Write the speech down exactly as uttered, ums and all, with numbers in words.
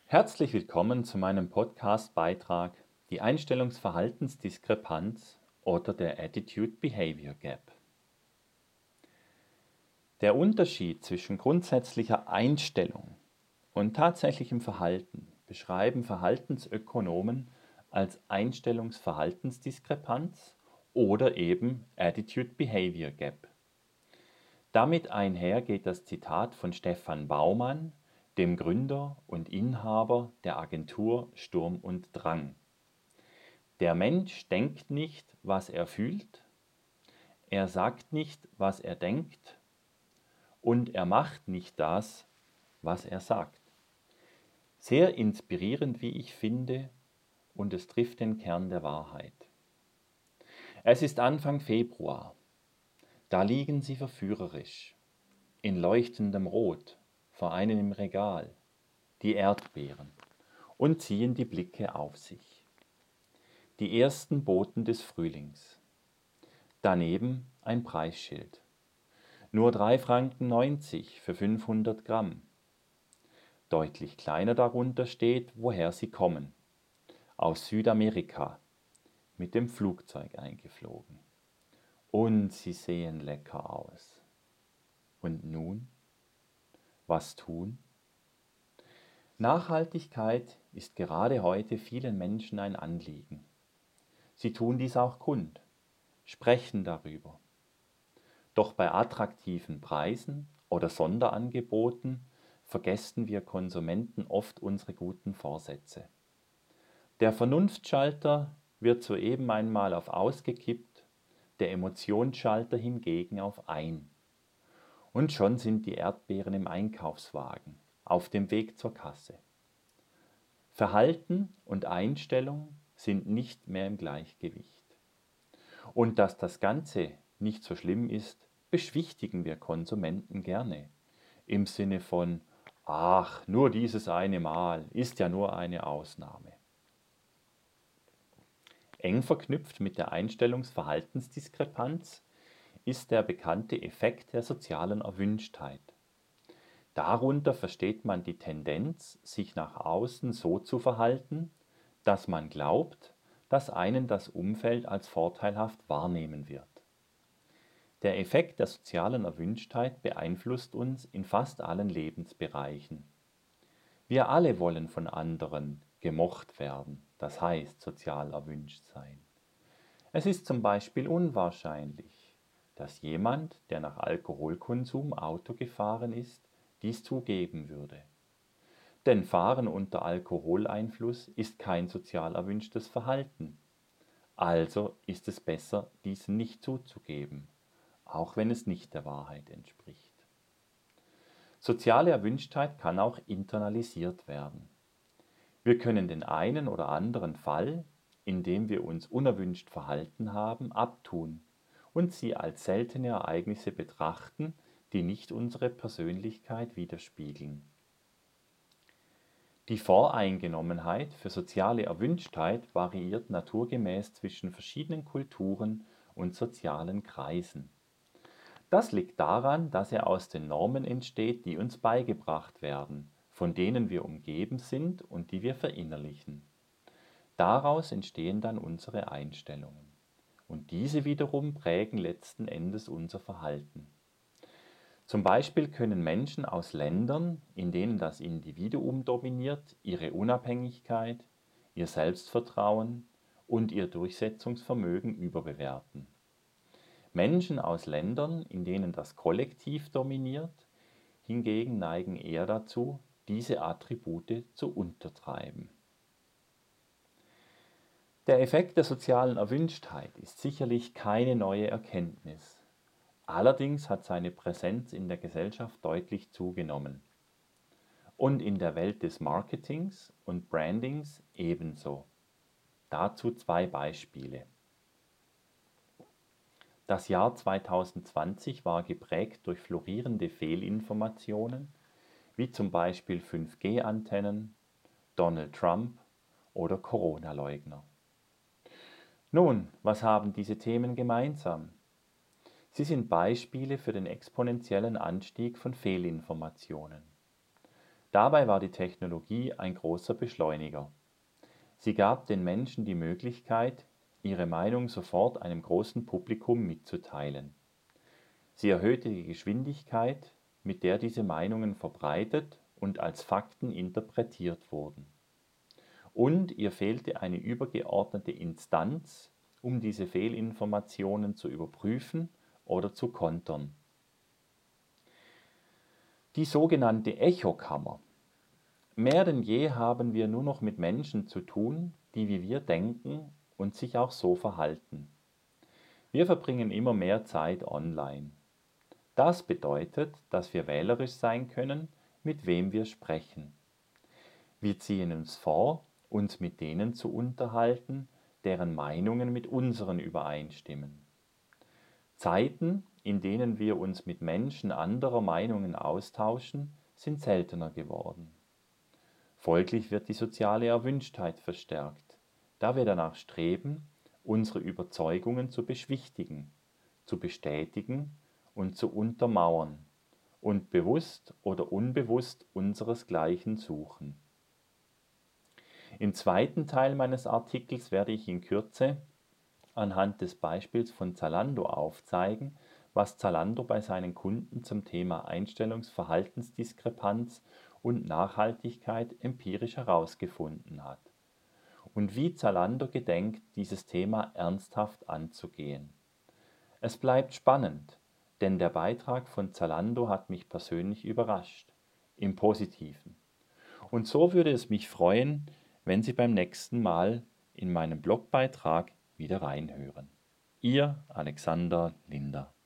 Herzlich willkommen zu meinem Podcast-Beitrag Die Einstellungsverhaltensdiskrepanz oder der Attitude-Behavior Gap. Der Unterschied zwischen grundsätzlicher Einstellung und tatsächlichem Verhalten beschreiben Verhaltensökonomen als Einstellungsverhaltensdiskrepanz oder eben Attitude-Behavior Gap. Damit einher geht das Zitat von Stefan Baumann, dem Gründer und Inhaber der Agentur Sturm und Drang. Der Mensch denkt nicht, was er fühlt, er sagt nicht, was er denkt und er macht nicht das, was er sagt. Sehr inspirierend, wie ich finde, und es trifft den Kern der Wahrheit. Es ist Anfang Februar. Da liegen sie verführerisch, in leuchtendem Rot, vor einem im Regal, die Erdbeeren, und ziehen die Blicke auf sich. Die ersten Boten des Frühlings. Daneben ein Preisschild. Nur drei Franken neunzig für fünfhundert Gramm. Deutlich kleiner darunter steht, woher sie kommen. Aus Südamerika, mit dem Flugzeug eingeflogen. Und sie sehen lecker aus. Und nun? Was tun? Nachhaltigkeit ist gerade heute vielen Menschen ein Anliegen. Sie tun dies auch kund, sprechen darüber. Doch bei attraktiven Preisen oder Sonderangeboten vergessen wir Konsumenten oft unsere guten Vorsätze. Der Vernunftschalter wird soeben einmal auf ausgekippt, der Emotionsschalter hingegen auf ein. Und schon sind die Erdbeeren im Einkaufswagen, auf dem Weg zur Kasse. Verhalten und Einstellung sind nicht mehr im Gleichgewicht. Und dass das Ganze nicht so schlimm ist, beschwichtigen wir Konsumenten gerne. Im Sinne von, ach, nur dieses eine Mal ist ja nur eine Ausnahme. Eng verknüpft mit der Einstellungsverhaltensdiskrepanz ist der bekannte Effekt der sozialen Erwünschtheit. Darunter versteht man die Tendenz, sich nach außen so zu verhalten, dass man glaubt, dass einen das Umfeld als vorteilhaft wahrnehmen wird. Der Effekt der sozialen Erwünschtheit beeinflusst uns in fast allen Lebensbereichen. Wir alle wollen von anderen gemocht werden, das heißt sozial erwünscht sein. Es ist zum Beispiel unwahrscheinlich, dass jemand, der nach Alkoholkonsum Auto gefahren ist, dies zugeben würde. Denn Fahren unter Alkoholeinfluss ist kein sozial erwünschtes Verhalten. Also ist es besser, dies nicht zuzugeben, auch wenn es nicht der Wahrheit entspricht. Soziale Erwünschtheit kann auch internalisiert werden. Wir können den einen oder anderen Fall, in dem wir uns unerwünscht verhalten haben, abtun und sie als seltene Ereignisse betrachten, die nicht unsere Persönlichkeit widerspiegeln. Die Voreingenommenheit für soziale Erwünschtheit variiert naturgemäß zwischen verschiedenen Kulturen und sozialen Kreisen. Das liegt daran, dass er aus den Normen entsteht, die uns beigebracht werden, von denen wir umgeben sind und die wir verinnerlichen. Daraus entstehen dann unsere Einstellungen. Und diese wiederum prägen letzten Endes unser Verhalten. Zum Beispiel können Menschen aus Ländern, in denen das Individuum dominiert, ihre Unabhängigkeit, ihr Selbstvertrauen und ihr Durchsetzungsvermögen überbewerten. Menschen aus Ländern, in denen das Kollektiv dominiert, hingegen neigen eher dazu, diese Attribute zu untertreiben. Der Effekt der sozialen Erwünschtheit ist sicherlich keine neue Erkenntnis. Allerdings hat seine Präsenz in der Gesellschaft deutlich zugenommen. Und in der Welt des Marketings und Brandings ebenso. Dazu zwei Beispiele. Das Jahr zweitausendzwanzig war geprägt durch florierende Fehlinformationen, wie zum Beispiel fünf G Antennen, Donald Trump oder Corona-Leugner. Nun, was haben diese Themen gemeinsam? Sie sind Beispiele für den exponentiellen Anstieg von Fehlinformationen. Dabei war die Technologie ein großer Beschleuniger. Sie gab den Menschen die Möglichkeit, ihre Meinung sofort einem großen Publikum mitzuteilen. Sie erhöhte die Geschwindigkeit, mit der diese Meinungen verbreitet und als Fakten interpretiert wurden. Und ihr fehlte eine übergeordnete Instanz, um diese Fehlinformationen zu überprüfen oder zu kontern. Die sogenannte Echokammer. Mehr denn je haben wir nur noch mit Menschen zu tun, die wie wir denken und sich auch so verhalten. Wir verbringen immer mehr Zeit online. Das bedeutet, dass wir wählerisch sein können, mit wem wir sprechen. Wir ziehen uns vor, uns mit denen zu unterhalten, deren Meinungen mit unseren übereinstimmen. Zeiten, in denen wir uns mit Menschen anderer Meinungen austauschen, sind seltener geworden. Folglich wird die soziale Erwünschtheit verstärkt, da wir danach streben, unsere Überzeugungen zu beschwichtigen, zu bestätigen und zu untermauern und bewusst oder unbewusst unseresgleichen suchen. Im zweiten Teil meines Artikels werde ich in Kürze anhand des Beispiels von Zalando aufzeigen, was Zalando bei seinen Kunden zum Thema Einstellungsverhaltensdiskrepanz und Nachhaltigkeit empirisch herausgefunden hat und wie Zalando gedenkt, dieses Thema ernsthaft anzugehen. Es bleibt spannend, denn der Beitrag von Zalando hat mich persönlich überrascht, im Positiven. Und so würde es mich freuen, wenn Sie beim nächsten Mal in meinem Blogbeitrag wieder reinhören. Ihr Alexander Linder.